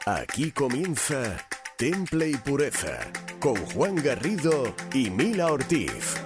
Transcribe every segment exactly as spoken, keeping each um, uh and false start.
Aquí comienza Temple y Pureza con Juan Garrido y Mila Ortiz.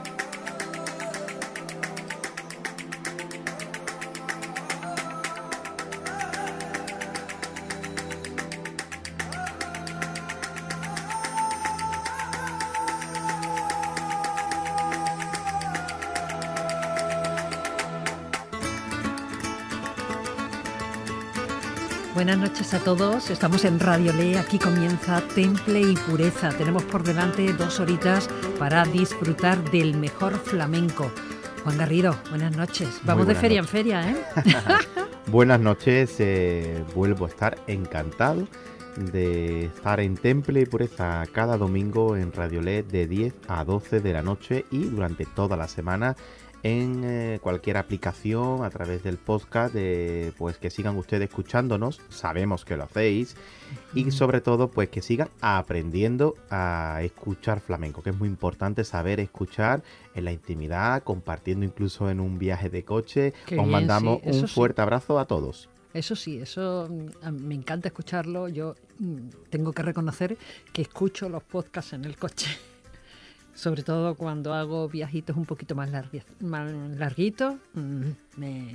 Buenas noches a todos, estamos en Radio Le, aquí comienza Temple y Pureza. Tenemos por delante dos horitas para disfrutar del mejor flamenco. Juan Garrido, buenas noches. Vamos de feria noches. en feria, ¿eh? Buenas noches, eh, vuelvo a estar encantado de estar en Temple y Pureza cada domingo en Radio Le de diez a doce de la noche y durante toda la semana en eh, cualquier aplicación, a través del podcast, eh, pues que sigan ustedes escuchándonos, sabemos que lo hacéis, y sobre todo pues que sigan aprendiendo a escuchar flamenco, que es muy importante saber escuchar en la intimidad, compartiendo incluso en un viaje de coche. Qué Os bien, mandamos sí, un fuerte sí. abrazo a todos. Eso sí, eso me encanta escucharlo. Yo tengo que reconocer que escucho los podcasts en el coche. Sobre todo cuando hago viajitos un poquito más, largui, más larguitos, me, me,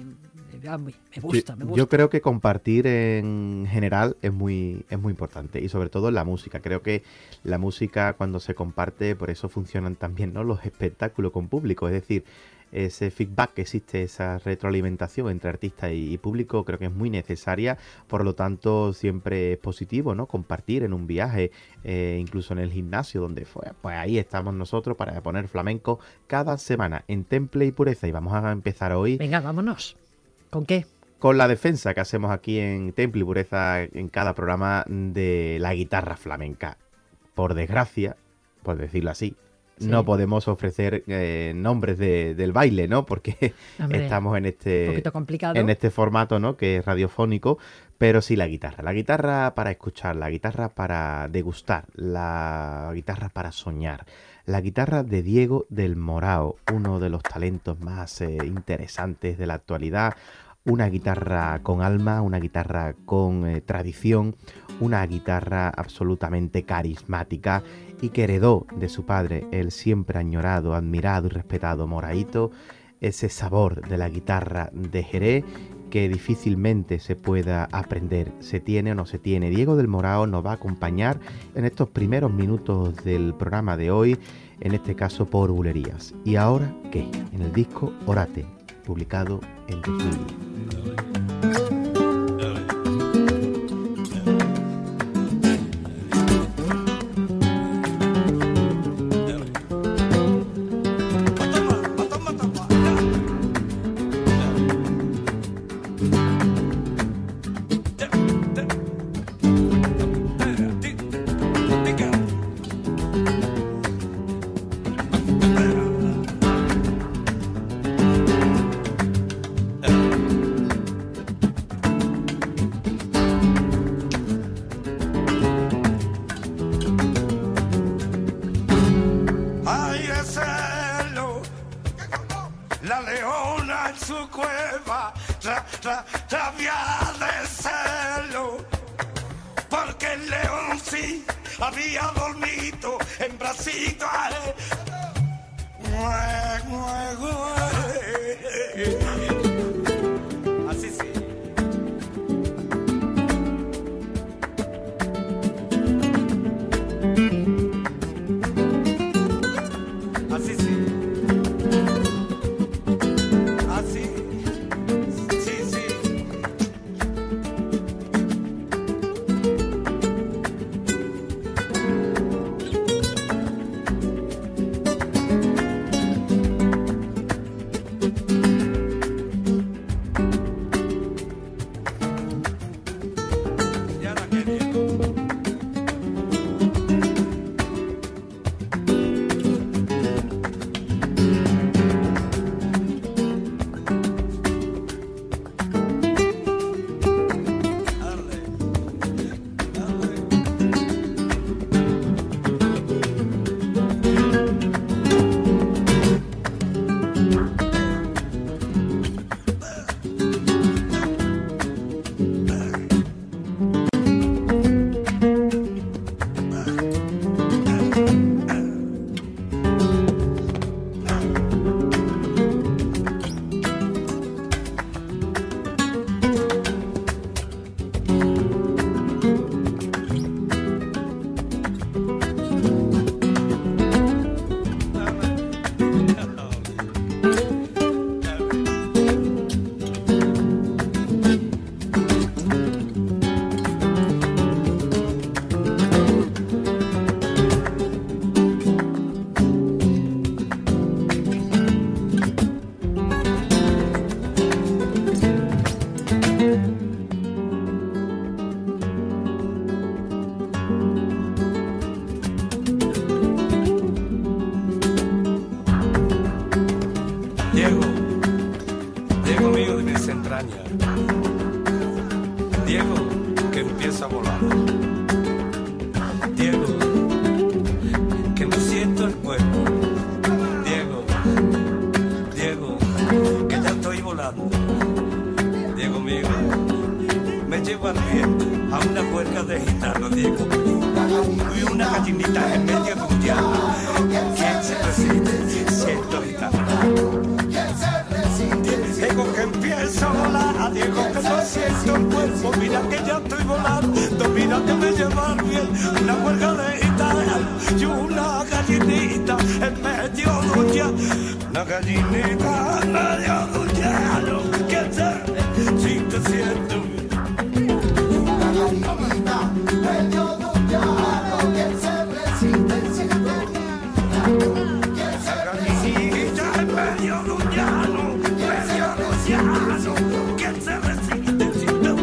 me gusta, me gusta. Yo creo que compartir en general es muy, es muy importante y sobre todo en la música. Creo que la música cuando se comparte, por eso funcionan también, ¿no?, los espectáculos con público, es decir, ese feedback que existe, esa retroalimentación entre artista y público, creo que es muy necesaria. Por lo tanto, siempre es positivo, ¿no?, compartir en un viaje, eh, incluso en el gimnasio, donde fue, pues ahí estamos nosotros para poner flamenco cada semana en Temple y Pureza. Y vamos a empezar hoy. Venga, vámonos. ¿Con qué? Con la defensa que hacemos aquí en Temple y Pureza en cada programa de la guitarra flamenca. Por desgracia, por decirlo así, sí. no podemos ofrecer eh, nombres de, del baile, ¿no? Porque Hombre, estamos en este, en este formato, ¿no?, que es radiofónico, pero sí la guitarra. La guitarra para escuchar, la guitarra para degustar, la guitarra para soñar. La guitarra de Diego del Morao, uno de los talentos más eh, interesantes de la actualidad. Una guitarra con alma, una guitarra con eh, tradición, una guitarra absolutamente carismática y que heredó de su padre, el siempre añorado, admirado y respetado Moraito, ese sabor de la guitarra de Jerez que difícilmente se pueda aprender, se tiene o no se tiene. Diego del Morao nos va a acompañar en estos primeros minutos del programa de hoy, en este caso por Bulerías. ¿Y ahora qué? En el disco Orate, publicado en dos mil diez. empieza a volar. Diego, que no siento el cuerpo. Diego, Diego, que ya estoy volando. Diego mío, me llevo al viento a una juerga de gitanos, Diego. Y una gallinita en medio de un llano. ¿Quién se resiste siendo gitano? Diego que empieza a volar, Diego que no siento el cuerpo, mira que ya estoy volando, mira que me lleva al bien, una huelga de gitanos y una gallinita en medio de un llano, una gallinita en medio de un llano, que se si te siento bien. Una gallinita en medio de un llano, que se resiste siendo bien. Esa gallinita en medio de un llano, ¿quién se resiste siendo?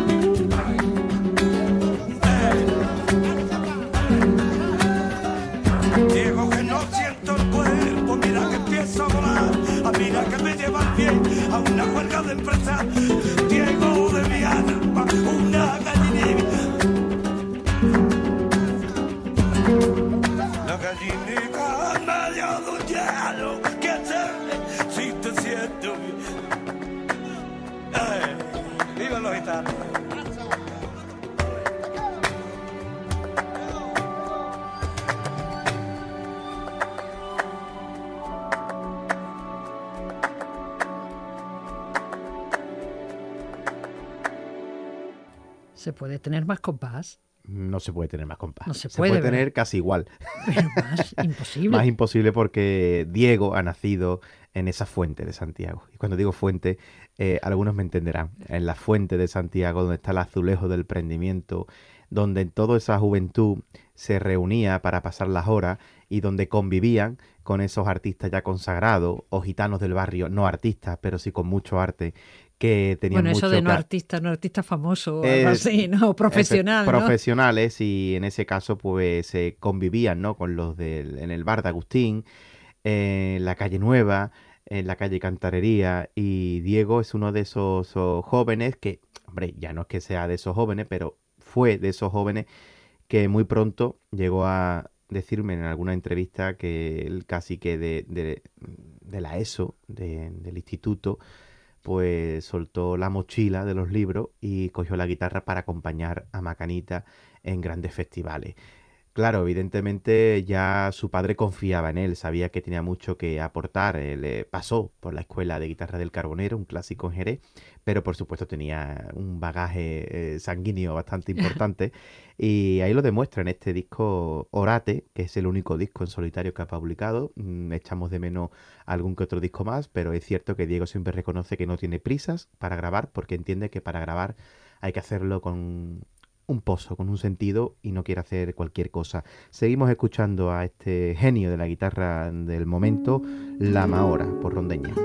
Diego que no siento el cuerpo, mira que empiezo a volar, a mira que me lleva al bien a una huelga de empresa. Diego de mi alma, una gallinita, la gallinita en medio de un hielo, ¿quién se resiste siendo? ¡Viva los gitanos! ¿Se puede tener más compás? No se puede tener más compás. No se se puede, puede ¿verdad? tener casi igual. Pero más imposible. Más imposible porque Diego ha nacido en esa fuente de Santiago. Y cuando digo fuente, eh, algunos me entenderán. En la fuente de Santiago, donde está el azulejo del prendimiento, donde en toda esa juventud se reunía para pasar las horas y donde convivían con esos artistas ya consagrados o gitanos del barrio, no artistas, pero sí con mucho arte, que tenían Bueno, eso mucho de no ca- artista, no artista famoso o Eh, algo así, ¿no? Profesional, Efe- ¿no? Profesionales, y en ese caso pues se convivían, ¿no? Con los del, en el bar de Agustín, en la calle Nueva, en la calle Cantarería, y Diego es uno de esos oh, jóvenes que, hombre, ya no es que sea de esos jóvenes, pero fue de esos jóvenes que muy pronto llegó a decirme en alguna entrevista que él casi que de, de, de la ESO, de- del instituto, pues soltó la mochila de los libros y cogió la guitarra para acompañar a Macanita en grandes festivales. Claro, evidentemente ya su padre confiaba en él, sabía que tenía mucho que aportar. Él eh, pasó por la escuela de guitarra del Carbonero, un clásico en Jerez, pero por supuesto tenía un bagaje eh, sanguíneo bastante importante y ahí lo demuestra en este disco Orate, que es el único disco en solitario que ha publicado. Mm, echamos de menos algún que otro disco más, pero es cierto que Diego siempre reconoce que no tiene prisas para grabar porque entiende que para grabar hay que hacerlo con un pozo, con un sentido, y no quiere hacer cualquier cosa. Seguimos escuchando a este genio de la guitarra del momento, La Mahora, por Rondeña.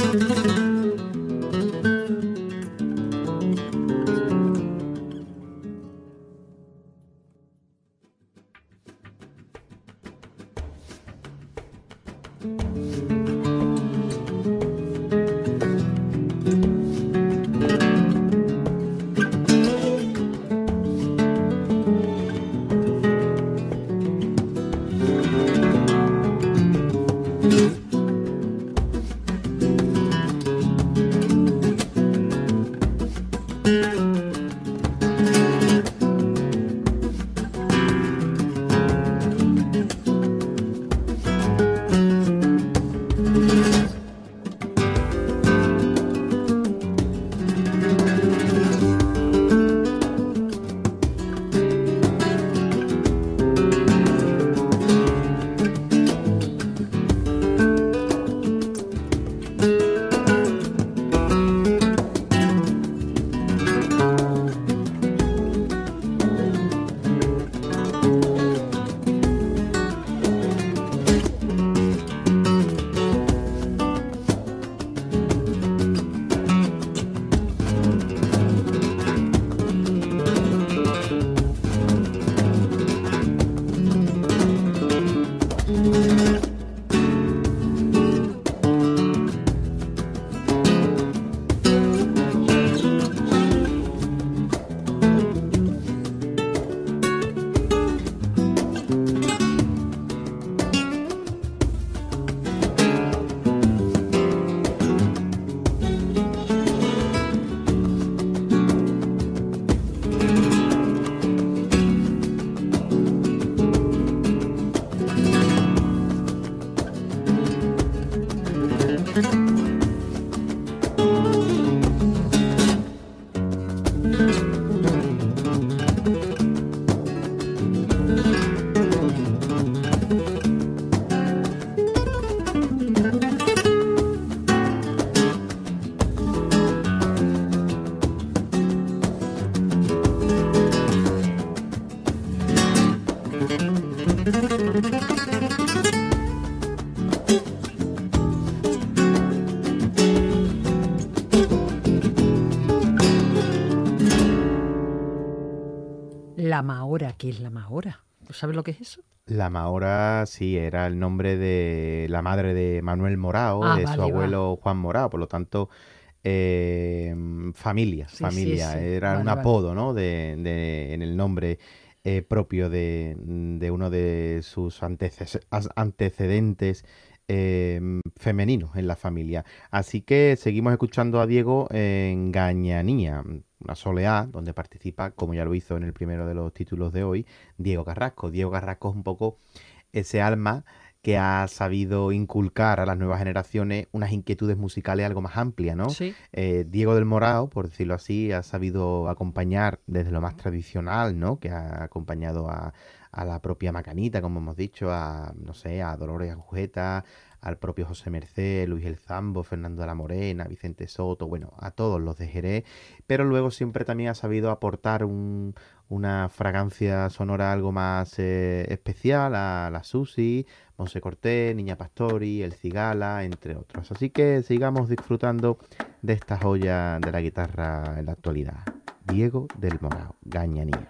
La Mahora, ¿qué es la Mahora? ¿Tú sabes lo que es eso? La Mahora, sí, era el nombre de la madre de Manuel Morao, Ah, de vale, su va. abuelo Juan Morao, por lo tanto, eh, familia, Sí, familia, sí, sí. era Vale, un vale. apodo, ¿no? De, de- en el nombre eh, propio de, de uno de sus antece- as- antecedentes eh, femeninos en la familia. Así que seguimos escuchando a Diego en Gañanía, una soleá, donde participa, como ya lo hizo en el primero de los títulos de hoy, Diego Carrasco. Diego Carrasco es un poco ese alma que ha sabido inculcar a las nuevas generaciones unas inquietudes musicales algo más amplias, ¿no? Sí. Eh, Diego del Morao, por decirlo así, ha sabido acompañar desde lo más tradicional, ¿no? Que ha acompañado a, a la propia Macanita, como hemos dicho, a, no sé, a Dolores Agujeta, al propio José Mercé, Luis El Zambo, Fernando de la Morena, Vicente Soto, bueno, a todos los de Jerez, pero luego siempre también ha sabido aportar un, una fragancia sonora algo más eh, especial a la Susi, Monse Cortés, Niña Pastori, El Cigala, entre otros. Así que sigamos disfrutando de esta joya de la guitarra en la actualidad. Diego del Morao, Gañanía.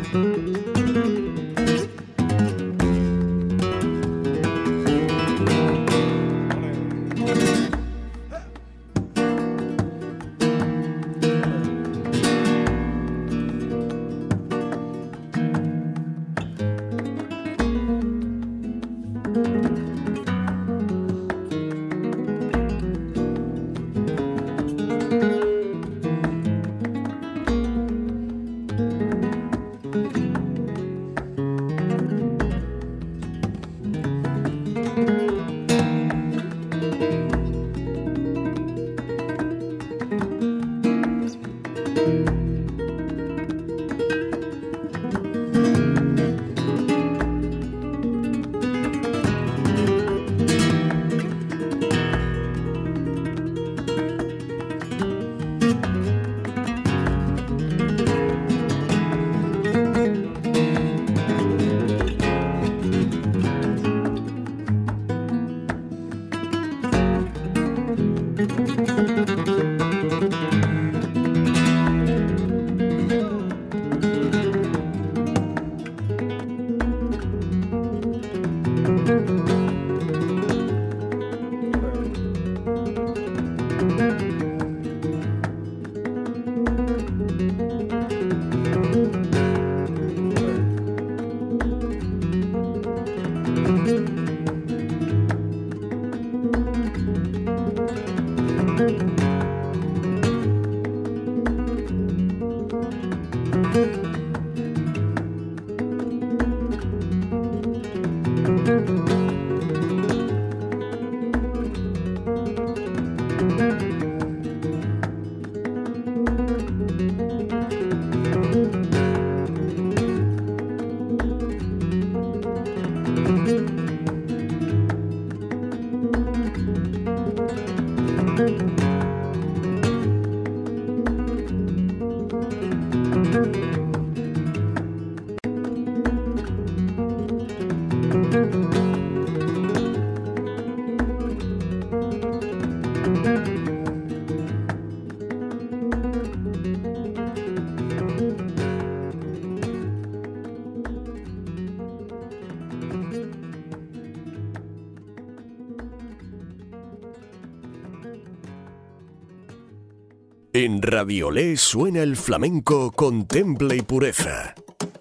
En Raviolé suena el flamenco con temple y pureza.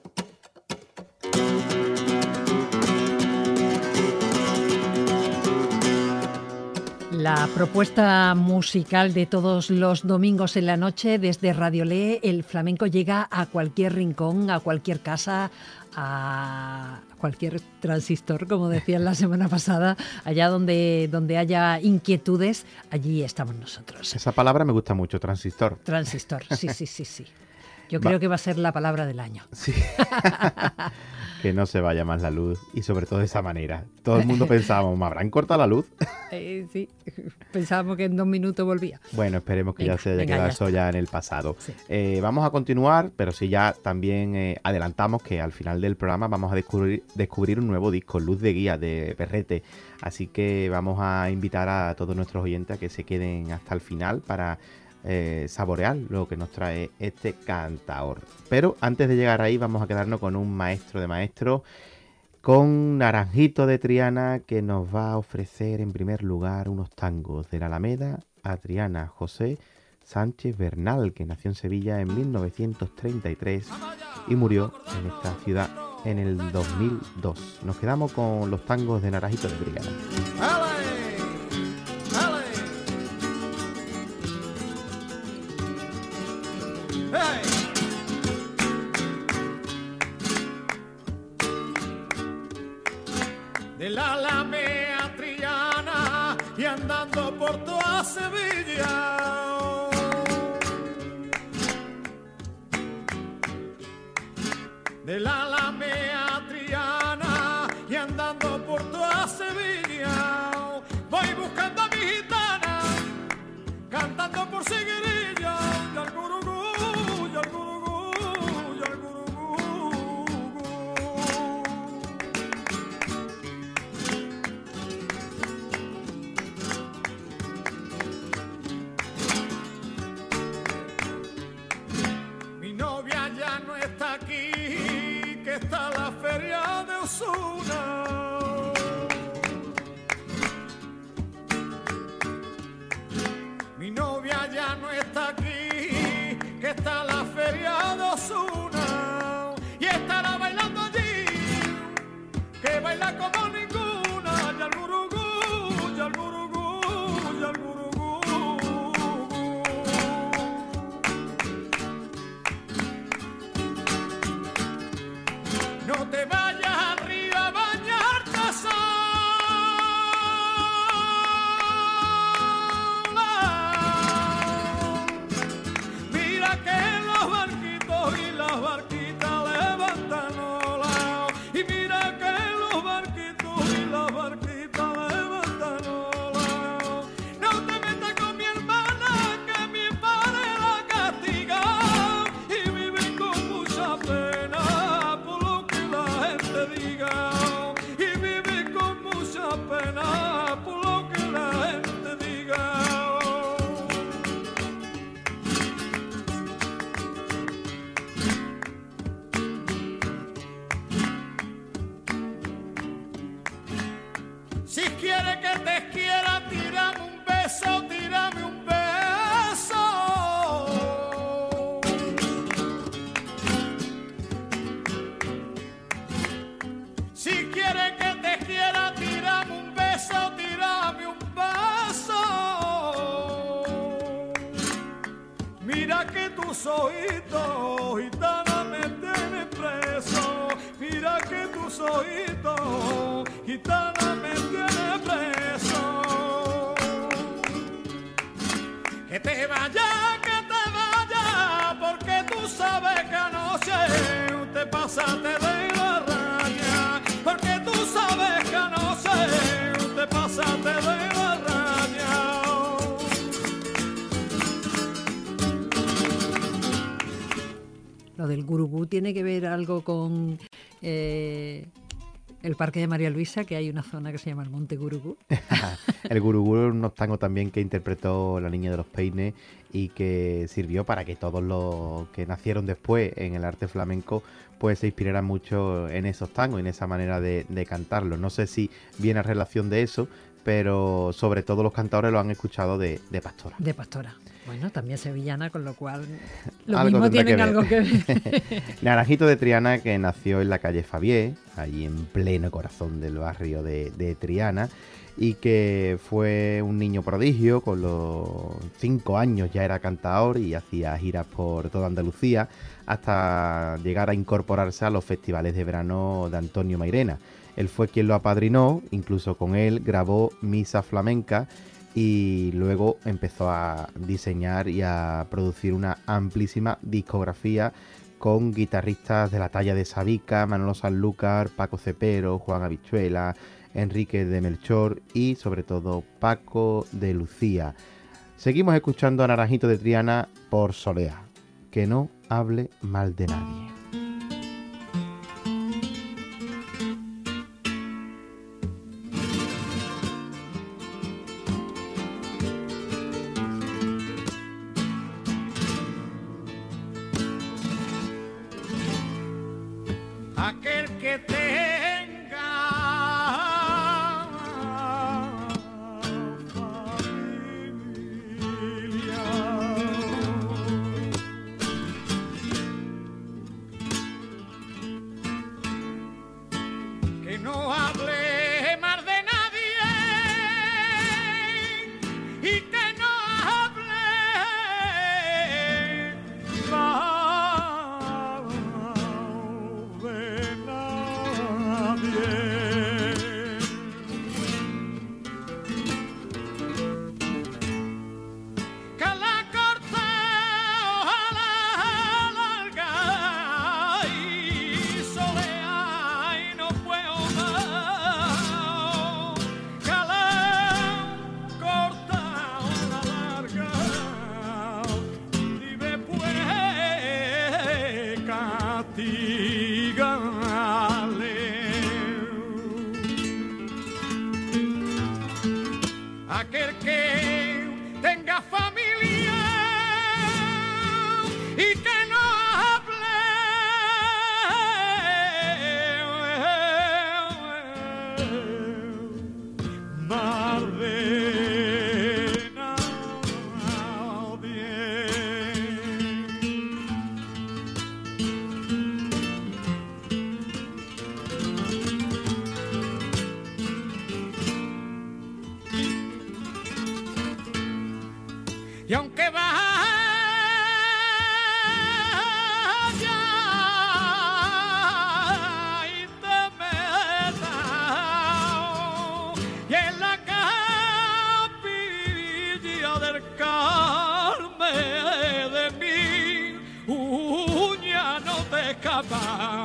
La propuesta musical de todos los domingos en la noche desde Raviolé, el flamenco llega a cualquier rincón, a cualquier casa, a cualquier transistor, como decían la semana pasada, allá donde, donde haya inquietudes, allí estamos nosotros. Esa palabra me gusta mucho, transistor. Transistor, sí, sí, sí, sí. Yo creo va. que va a ser la palabra del año. Sí. Que no se vaya más la luz y sobre todo de esa manera. Todo el mundo pensábamos, ¿me habrán cortado la luz? Eh, sí, pensábamos que en dos minutos volvía. Bueno, esperemos que venga, ya se haya venga, quedado ya eso está. ya en el pasado. Sí. Eh, vamos a continuar, pero sí ya también eh, adelantamos que al final del programa vamos a descubrir, descubrir un nuevo disco, Luz de Guía, de Perrete. Así que vamos a invitar a todos nuestros oyentes a que se queden hasta el final para Eh, saborear lo que nos trae este cantaor. Pero antes de llegar ahí vamos a quedarnos con un maestro de maestros, con Naranjito de Triana, que nos va a ofrecer en primer lugar unos tangos de la Alameda a Triana José Sánchez Bernal, que nació en Sevilla en mil novecientos treinta y tres y murió en esta ciudad en el dos mil dos. Nos quedamos con los tangos de Naranjito de Triana. De la Alameda Triana y andando por toda Sevilla, de la Alameda Triana y andando por toda Sevilla, voy buscando a mi gitana, cantando por Seguirilla, y al gurugú, y al gurugú, y al gurugú. Mi novia ya no está aquí, que está la feria de Osuna. Mi novia ya no está aquí, que está la feria de Osuna y estará bailando allí, que baila como ninguna, ya el gurugú, ya el gurugú, ya el gurugú. No te vayas al río a bañarte sola. Mira que los barquitos y las barquitas levantan ola. Y mira que los barquitos y las barquitas levantan ola. No te metas con mi hermana, que mi padre la castiga. Y vive con mucha pena por lo que la gente diga. Y vive con mucha pena por lo que la gente diga. Si quiere que te quiera, tírame un beso, tírame un beso. Si quiere que te quiera, tírame un beso, tírame un beso. Mira que tus ojitos, gitana, me tienen preso. Mira que tus ojitos, gitana, me tienen preso. Que te vaya, que te vaya, porque tú sabes que anoche te pasaste de la raya. Porque tú sabes que anoche te pasaste de la raya. Lo del gurugú tiene que ver algo con eh, el Parque de María Luisa, que hay una zona que se llama el Monte Gurugú. El gurugú es unos tangos también que interpretó la Niña de los Peines y que sirvió para que todos los que nacieron después en el arte flamenco pues se inspiraran mucho en esos tangos, en esa manera de, de cantarlos. No sé si viene a relación de eso, pero sobre todo los cantadores lo han escuchado de, de Pastora. De Pastora. Bueno, también sevillana, con lo cual lo Algo mismo tendrá tienen que ver. algo que ver. Naranjito de Triana, que nació en la calle Fabié, allí en pleno corazón del barrio de, de Triana, y que fue un niño prodigio. Con los cinco años ya era cantador y hacía giras por toda Andalucía hasta llegar a incorporarse a los festivales de verano de Antonio Mairena. Él fue quien lo apadrinó, incluso con él grabó Misa Flamenca y luego empezó a diseñar y a producir una amplísima discografía con guitarristas de la talla de Sabica, Manolo Sanlúcar, Paco Cepero, Juan Habichuela, Enrique de Melchor y sobre todo Paco de Lucía. Seguimos escuchando a Naranjito de Triana por Soleá, que no hable mal de nadie. Aquel que tenga familia, que no hable mal de nadie y que no hable mal de nadie. Que la corte ojalá larga y solea y no puedo más. Que la corta ojalá larga y después castigale. Aquel que tenga familia y que no hable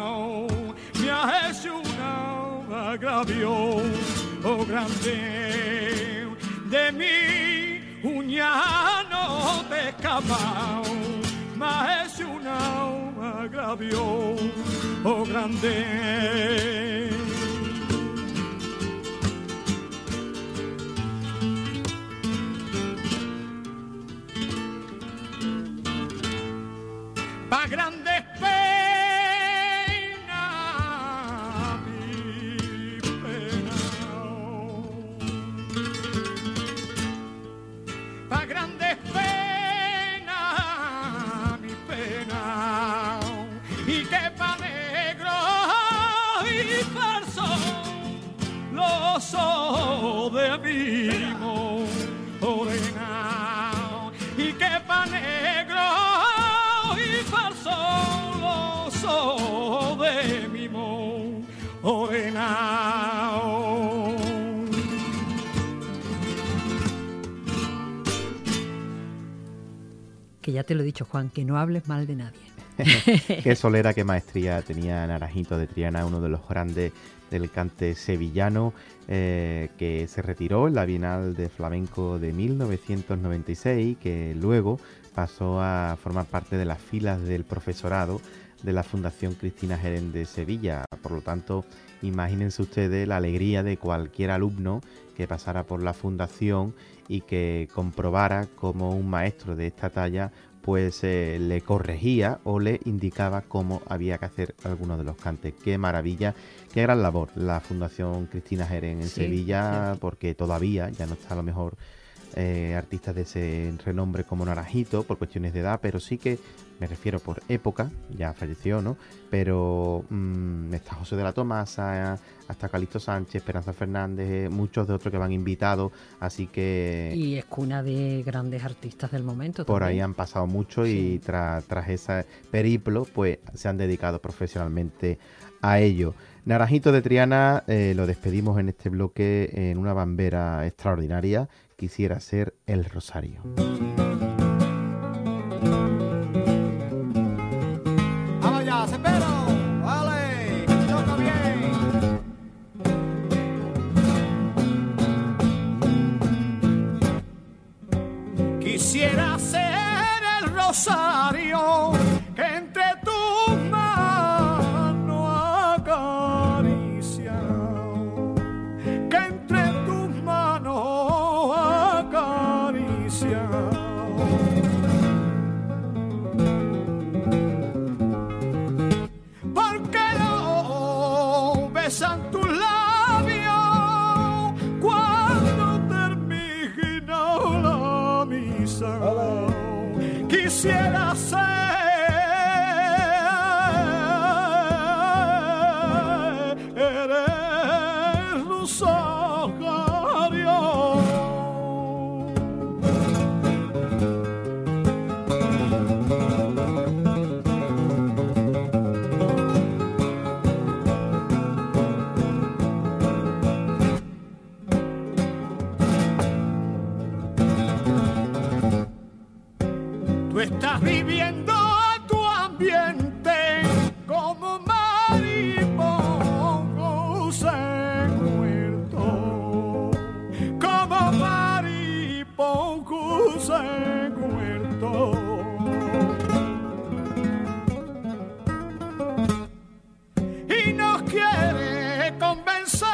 me has hecho un agravio oh, grande. De mi uña no te he escapado, me has hecho un agravio oh, grande. Pa' grandes penas, mi pena. Pa' grandes penas, mi pena. Y que pa' negro y falso los ojos de mi morena. Y que pa' negro los ojos de mi morena. Que ya te lo he dicho, Juan, que no hables mal de nadie. Qué solera, qué maestría tenía Naranjito de Triana, uno de los grandes del cante sevillano, eh, que se retiró en la Bienal de Flamenco de mil novecientos noventa y seis, que luego pasó a formar parte de las filas del profesorado de la Fundación Cristina Jerez de Sevilla. Por lo tanto, imagínense ustedes la alegría de cualquier alumno que pasara por la fundación y que comprobara cómo un maestro de esta talla pues eh, le corregía o le indicaba cómo había que hacer algunos de los cantes. Qué maravilla, qué gran labor la Fundación Cristina Jerez en sí, Sevilla, sí. Porque todavía ya no está a lo mejor eh, artistas de ese renombre como Naranjito por cuestiones de edad, pero sí que me refiero por época, ya falleció, ¿no? Pero mmm, está José de la Tomasa, hasta Calixto Sánchez, Esperanza Fernández, muchos de otros que van invitados, así que... Y es cuna de grandes artistas del momento por también. Ahí han pasado mucho sí. Y tras, tras ese periplo, pues se han dedicado profesionalmente a ello. Naranjito de Triana, eh, lo despedimos en este bloque en una bambera extraordinaria. Quisiera ser el Rosario. Quisiera ser el rosario que entre tus manos acaricia, que entre tus manos acaricia. Porque no besan tus labios cuando termina la misa. Quisiera ser el rosario. Tú estás viviendo tu ambiente como mariposa muerto, como mariposa muerto. Y no quiere convencerte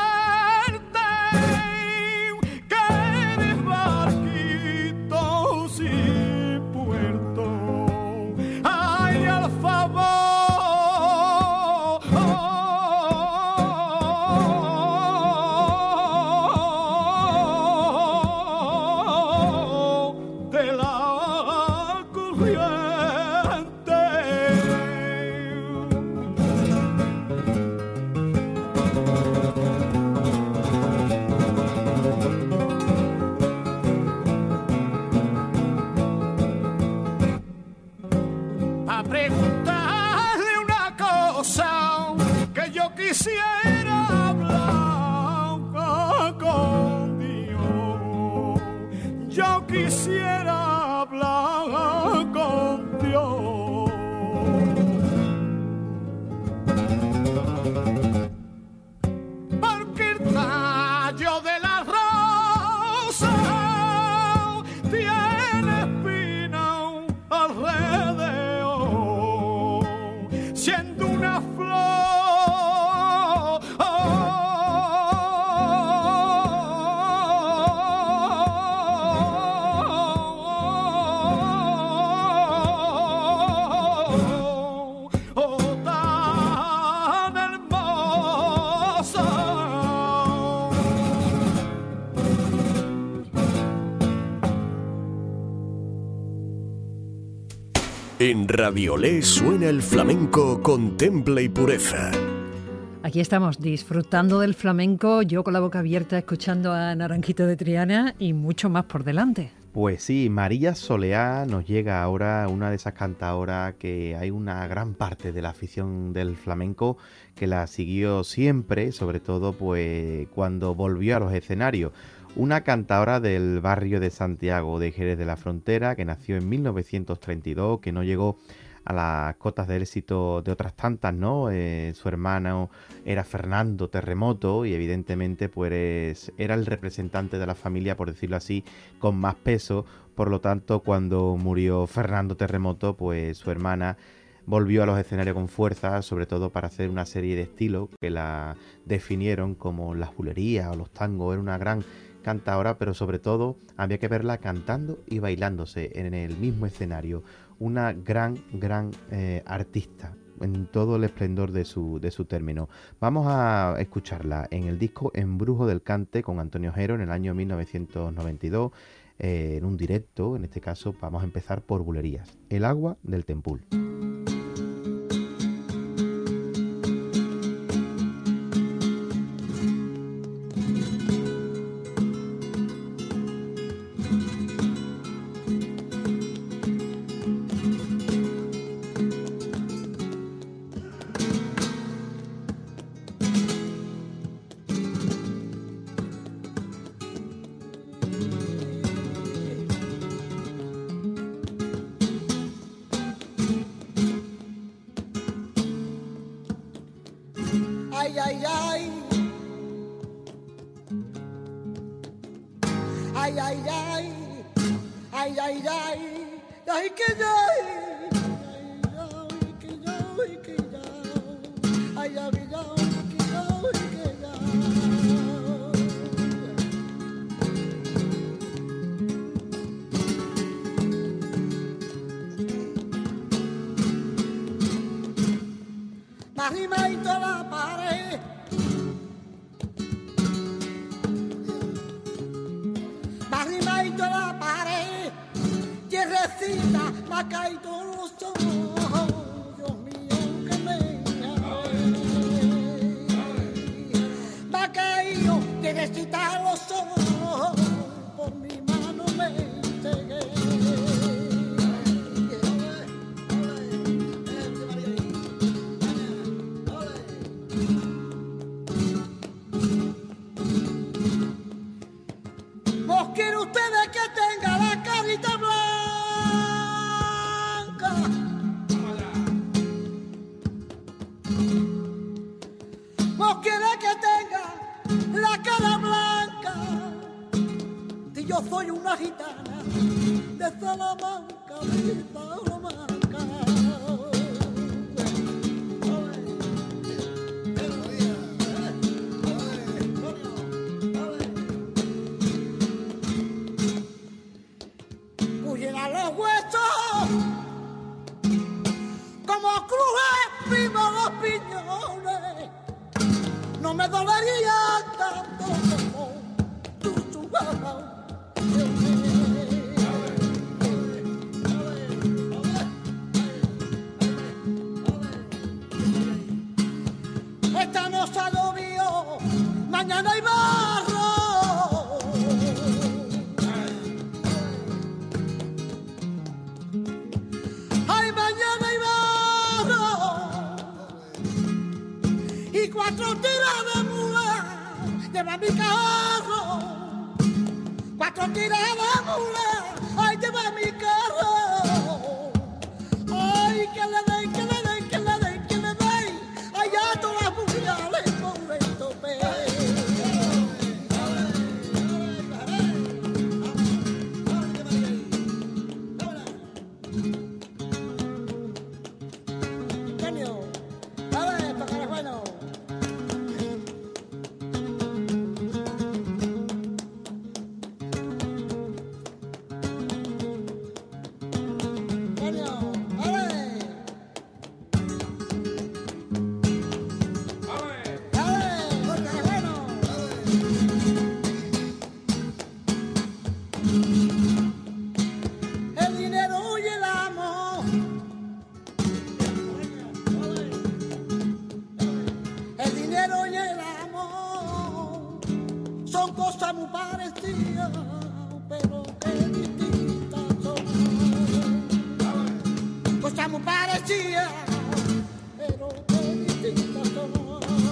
que eres barquito sin puerto. Ay, al favor de la corriente. A preguntarle una cosa que yo quisiera hablar con Dios. Yo quisiera hablar con Dios. En Raviolé suena el flamenco con temple y pureza. Aquí estamos disfrutando del flamenco, yo con la boca abierta escuchando a Naranjito de Triana y mucho más por delante. Pues sí, María Soleá nos llega ahora, una de esas cantaoras que hay una gran parte de la afición del flamenco que la siguió siempre, sobre todo pues cuando volvió a los escenarios. Una cantaora del barrio de Santiago de Jerez de la Frontera que nació en mil novecientos treinta y dos, que no llegó a las cotas de éxito de otras tantas, ¿no? Eh, su hermano era Fernando Terremoto y evidentemente pues era el representante de la familia, por decirlo así, con más peso. Por lo tanto, cuando murió Fernando Terremoto, pues su hermana volvió a los escenarios con fuerza, sobre todo para hacer una serie de estilos que la definieron como las bulerías o los tangos. Era una gran cantaora, pero sobre todo había que verla cantando y bailándose en el mismo escenario. Una gran, gran eh, artista en todo el esplendor de su, de su término. Vamos a escucharla en el disco Embrujo del Cante con Antonio Ojero en el año mil novecientos noventa y dos, eh, en un directo. En este caso vamos a empezar por bulerías. El agua del Tempul. Ay, ay, ay. Ay, ay, ay. Ay, ay, ay. Ay, que yo. Ay, que yo, ay, que yo. Ay, ay, que yo, que yo, que yo. Arrimadito a la pared, arrimadito a la pared, tierrecita me ha caído los ojos, Dios mío que me me ha caído tierrecita los ojos, por mi mano me entregué. Yo soy una gitana de Salamanca, de Salamanca. Huyen a los huesos como crujes primo los piñones. No me dolería tanto como tu chubao. Esta noche ha llovido, mañana hay barro. Ay, mañana hay barro. Y cuatro tiras de mula lleva mi carro. Cuatro tiras de mula, ay, lleva mi carro. Ay, que le den, que le den, que le den, que le den. Allá todas las mujeres por el tope. Genio, dale esto que eres bueno. Genio, dale. muy parecida, pero qué distinta son. Cosa muy parecida, pero qué distinta son.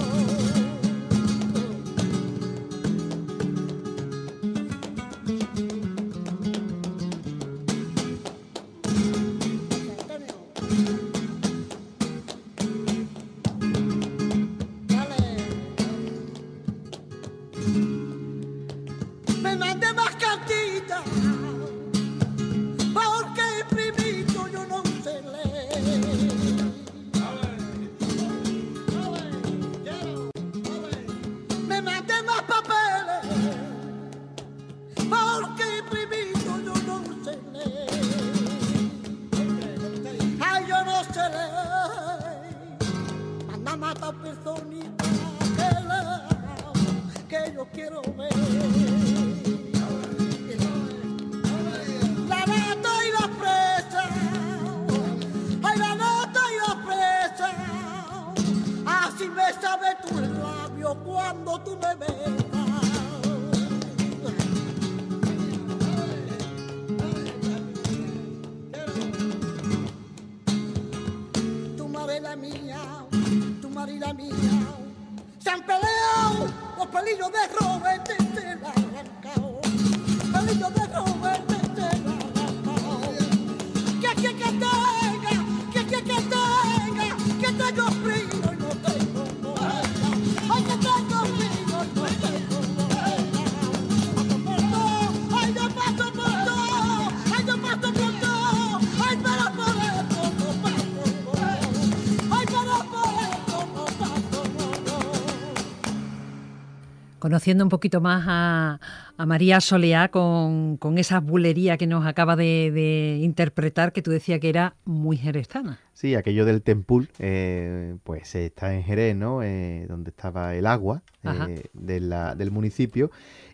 Conociendo un poquito más a, a María Soleá con, con esa bulería que nos acaba de, de interpretar, que tú decías que era muy jerezana. Sí, aquello del Tempul, eh, pues está en Jerez, ¿no? Eh, donde estaba el agua eh, de la, del municipio.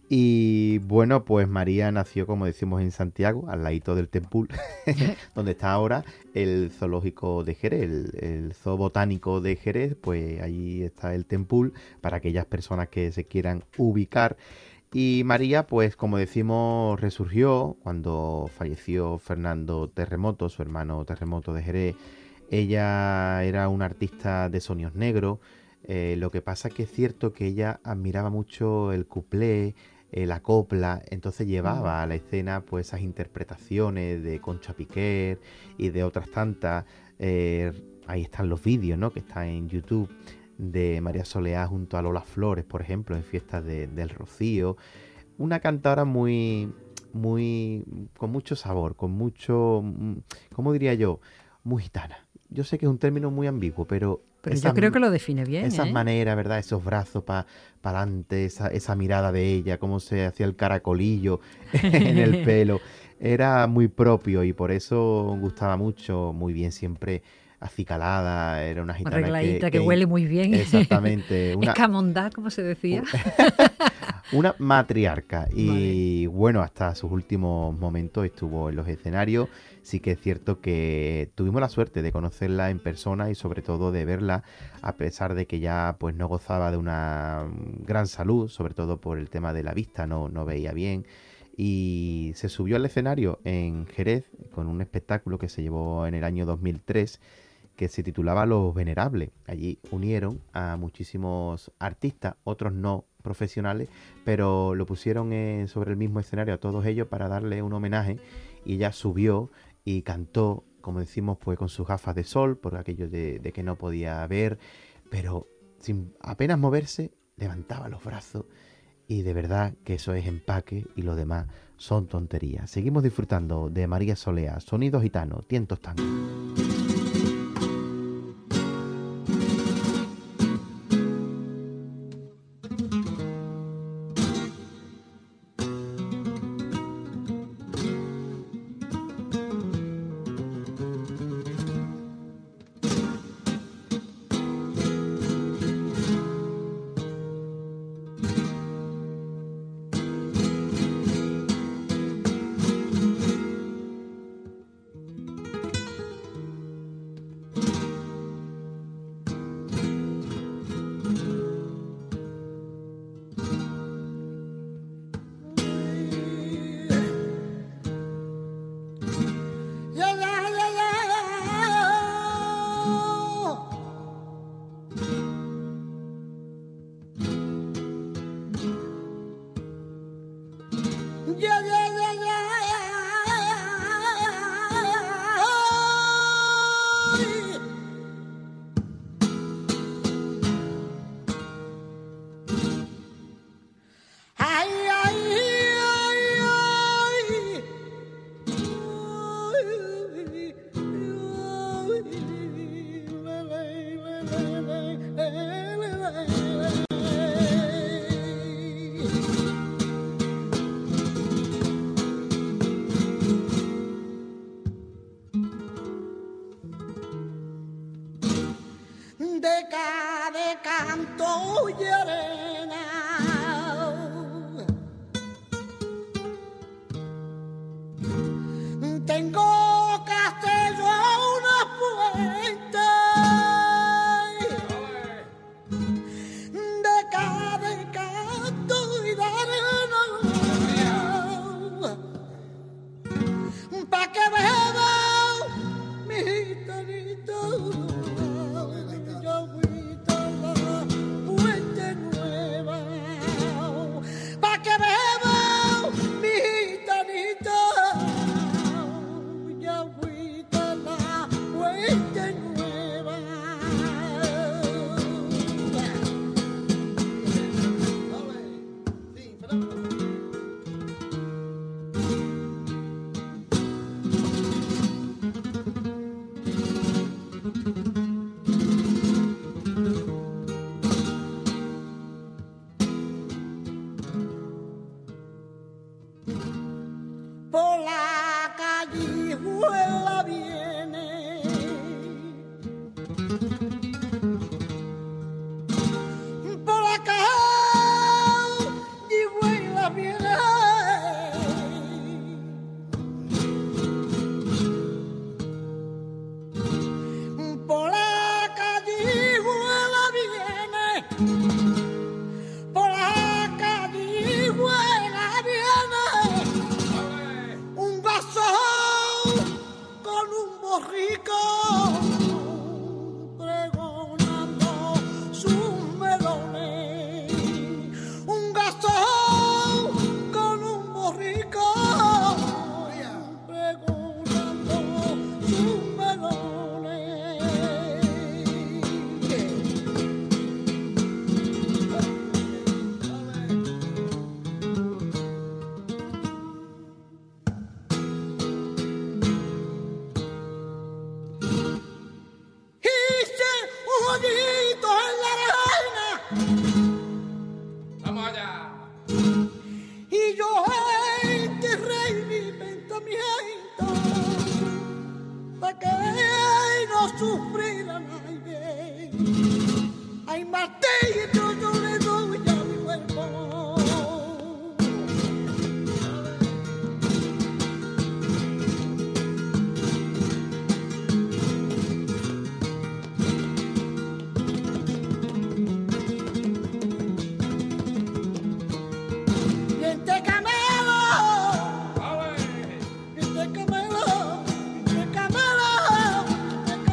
Y bueno, pues María nació, como decimos, en Santiago, al ladito del Tempul, donde está ahora el zoológico de Jerez, el, el zoo botánico de Jerez, pues allí está el Tempul, para aquellas personas que se quieran ubicar. Y María, pues como decimos, resurgió cuando falleció Fernando Terremoto, su hermano Terremoto de Jerez. Ella era una artista de sonidos negros, eh, lo que pasa que es cierto que ella admiraba mucho el cuplé, eh, la copla, entonces llevaba a la escena pues esas interpretaciones de Concha Piquer y de otras tantas. Eh, ahí están los vídeos, ¿no?, que están en YouTube, de María Soleá junto a Lola Flores, por ejemplo, en fiestas de, del Rocío. Una cantadora muy, muy, con mucho sabor, con mucho, ¿cómo diría yo?, muy gitana. Yo sé que es un término muy ambiguo, pero... Pero esas, yo creo que lo define bien, Esas ¿eh? maneras, ¿verdad? Esos brazos para pa adelante, esa, esa mirada de ella, cómo se hacía el caracolillo en el pelo. Era muy propio y por eso gustaba mucho, muy bien siempre acicalada, era una gitana arregladita, que, que, que huele muy bien. Exactamente. Una, escamondá, como se decía. Una matriarca. Y vale. Bueno, hasta sus últimos momentos estuvo en los escenarios. Sí que es cierto que tuvimos la suerte de conocerla en persona y sobre todo de verla, a pesar de que ya pues no gozaba de una gran salud, sobre todo por el tema de la vista, no, no veía bien. Y se subió al escenario en Jerez con un espectáculo que se llevó en el año dos mil tres, que se titulaba Los Venerables. Allí unieron a muchísimos artistas, otros no profesionales, pero lo pusieron eh, sobre el mismo escenario a todos ellos para darle un homenaje, y ella subió y cantó, como decimos, pues con sus gafas de sol, por aquello de, de que no podía ver, pero sin apenas moverse, levantaba los brazos, y de verdad que eso es empaque y lo demás son tonterías. Seguimos disfrutando de María Soleá, sonido gitano, tientos tango. Yeah, yeah, yeah, yeah. Ay, ay, ay, ay. De cada canto y arena tengo castello una puente de cada canto y de arena pa' que beba mi gitanito. Por la callejuela viene por la callejuela viene por la callejuela viene por la callejuela viene un vaso con un borrico pregonando sus melones. Un vaso con un borrico pregonando sus melones. Hice un hoyito en la arena. ¡Vamos allá! Y yo enterré mi pensamiento para que no sufriera nadie. Ay, Martito, yo le doy a mi cuerpo. Diente camelo, diente camelo, diente camelo, diente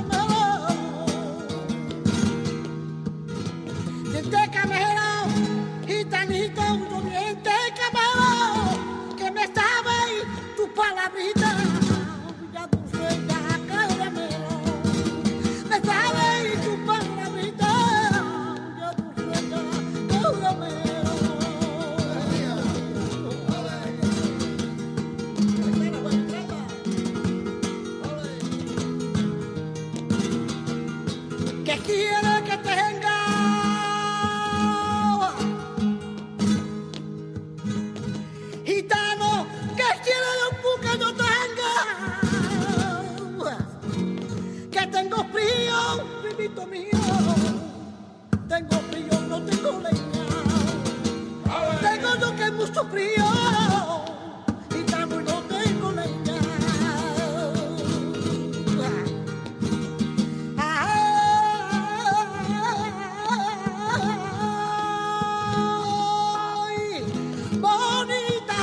camelo, diente camelo, gitanito, yo diente camelo, que me sabe tu palabrita, ya tu sueña caramelo, me sabe tu palabrita, ya tu sueña caramelo. ¿Qué quiere que tenga? Gitano, ¿qué quiere de un que yo tenga? Que tengo frío, vivito mío. Tengo frío, no tengo leña. Tengo yo que es mucho frío. Gitano, y no tengo leña. Ay, bonita,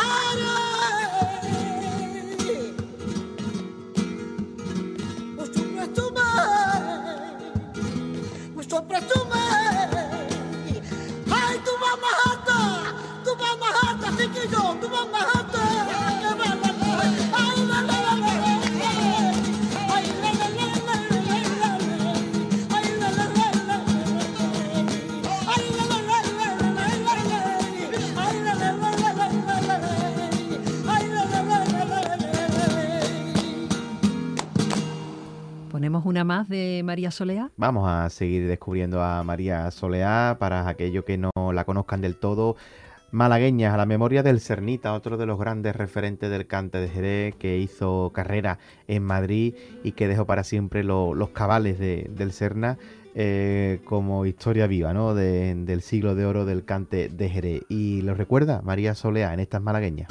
mucho presume, mucho presume. Ay, tú vas más alta, tú vas más alta, así que yo, tú vas una más de María Soleá. Vamos a seguir descubriendo a María Soleá para aquellos que no la conozcan del todo. Malagueñas, a la memoria del Cernita, otro de los grandes referentes del cante de Jerez, que hizo carrera en Madrid y que dejó para siempre lo, los cabales de, del Serna eh, como historia viva, ¿no? De, del siglo de oro del cante de Jerez. Y lo recuerda María Soleá en estas Malagueñas.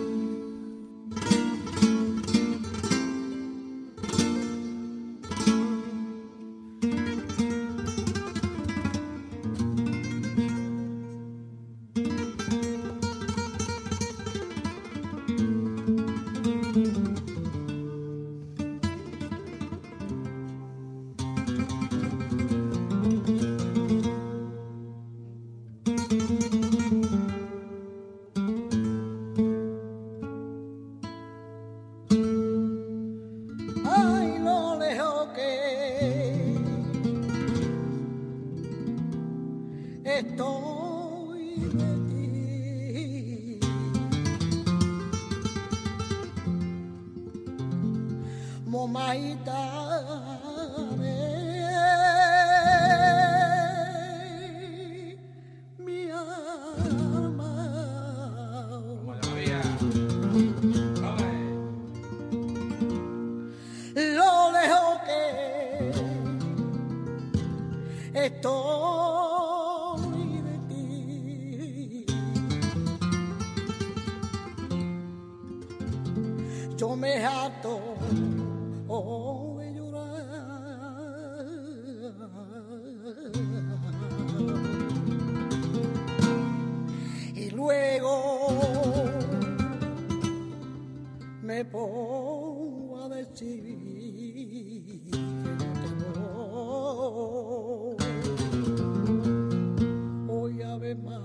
Ay, lo lejos que estoy de ti, momaita de mi alma. Lo lejos que estoy de ti, yo me harto oh, de llorar, y luego me pongo a decir que no tengo hoy a ver más.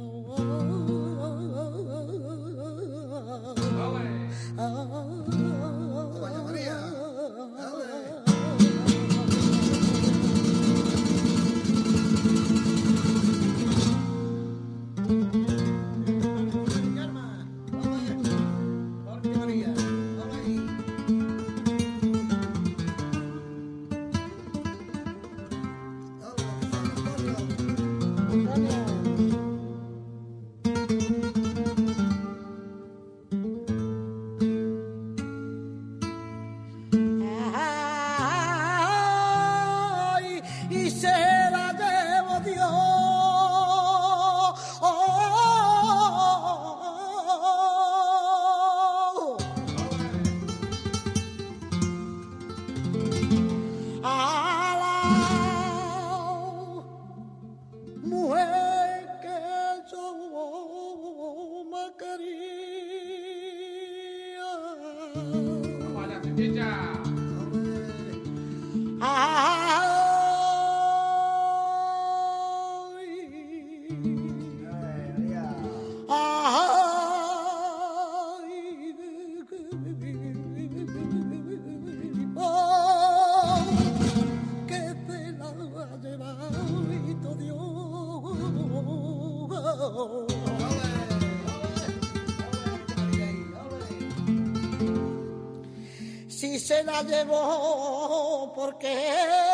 Ay, y se la llevo Dios. A la mujer que yo me quería. Que te la ha llevado Dios. Si se la llevó, ¿por qué?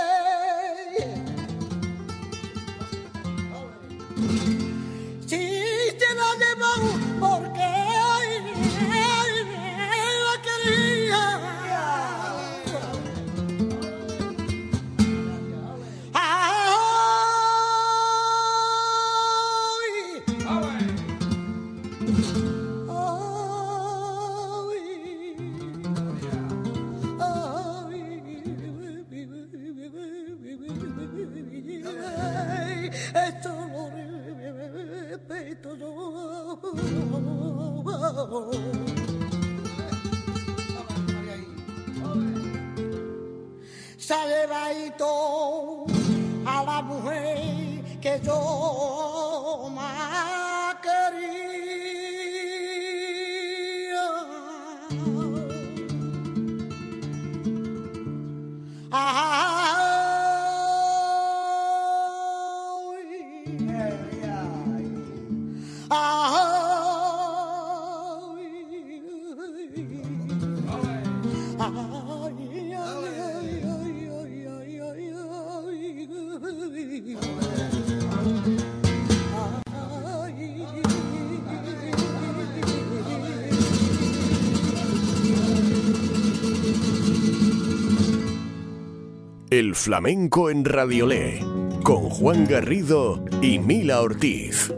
Si se la llevó, ¿por qué? La quería. Esto lo respeto yo. Sale baito a la mujer que yo más quería. Ay, ay, ay, ay, ay, El flamenco en Radiolé, con Juan Garrido y Mila Ortiz.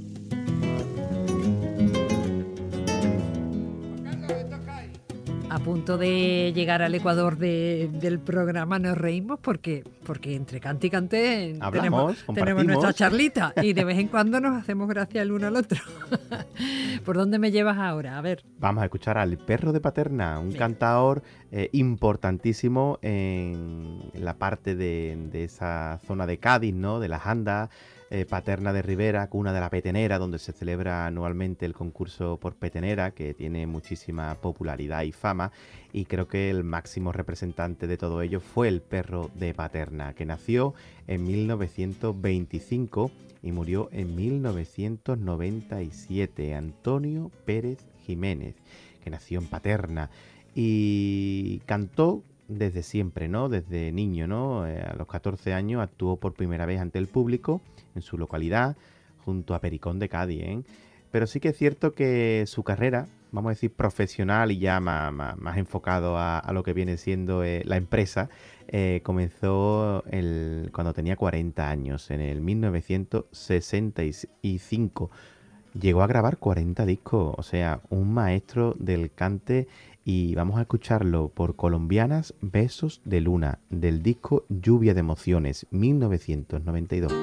A punto de llegar al Ecuador de, del programa nos reímos porque, porque entre cante y cante Hablamos, tenemos, tenemos nuestra charlita y de vez en cuando nos hacemos gracia el uno al otro. ¿Por dónde me llevas ahora? A ver. Vamos a escuchar al Perro de Paterna, un Bien. cantaor eh, importantísimo en la parte de, de esa zona de Cádiz, ¿no? De las Andas. Eh, Paterna de Ribera, cuna de la petenera, donde se celebra anualmente el concurso por petenera, que tiene muchísima popularidad y fama, y creo que el máximo representante de todo ello fue el Perro de Paterna, que nació en mil novecientos veinticinco y murió en mil novecientos noventa y siete, Antonio Pérez Jiménez, que nació en Paterna y cantó desde siempre, ¿no? Desde niño, ¿no? Eh, a los catorce años actuó por primera vez ante el público en su localidad, junto a Pericón de Cádiz, ¿eh? Pero sí que es cierto que su carrera, vamos a decir profesional y ya más, más, más enfocado a, a lo que viene siendo eh, la empresa, eh, comenzó el, cuando tenía cuarenta años, en el mil novecientos sesenta y cinco. Llegó a grabar cuarenta discos, o sea, un maestro del cante, y vamos a escucharlo por Colombianas, Besos de Luna, del disco Lluvia de Emociones, mil novecientos noventa y dos.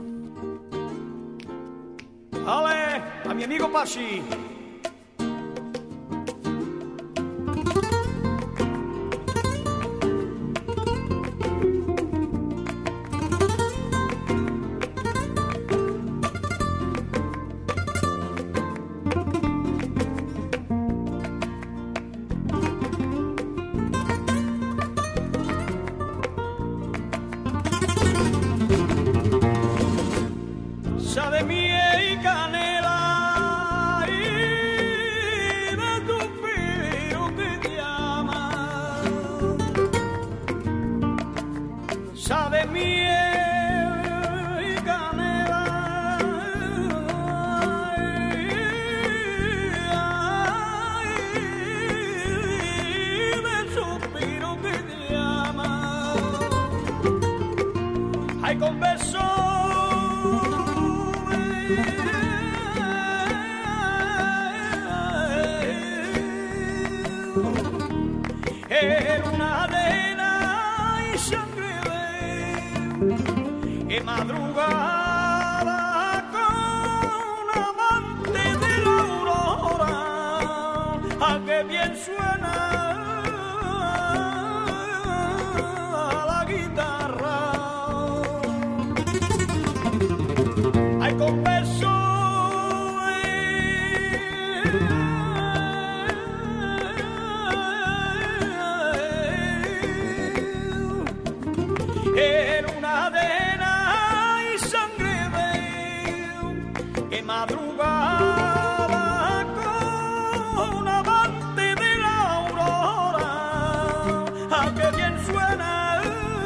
Ale, a mi amigo Pachi. Sabe miel y canela y de tu frío que te llama. Sabe miel y canela y de suspiro que te llama. Ay, con besos era una arena y sangre de madrugada con amante de la aurora, a que bien suena la guitarra. Ay, con besos era una arena y sangre de que madrugaba con amante de la aurora, a que bien suena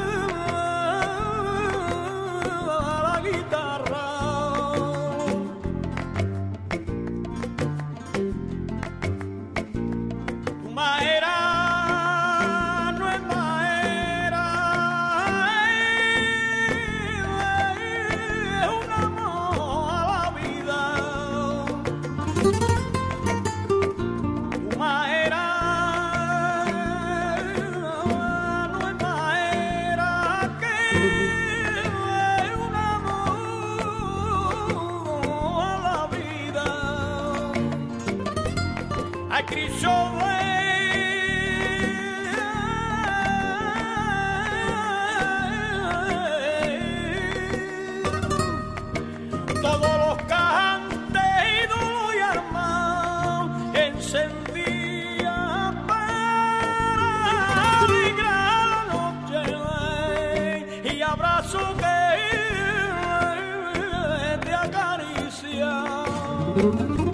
la guitarra. Tu maera no es maera, es un amor a la vida. Tu maera no es maera, que es un amor a la vida. Ay, Cristo, todos los cantes y armados encendían para alegrar la noche y abrazo que te acaricia.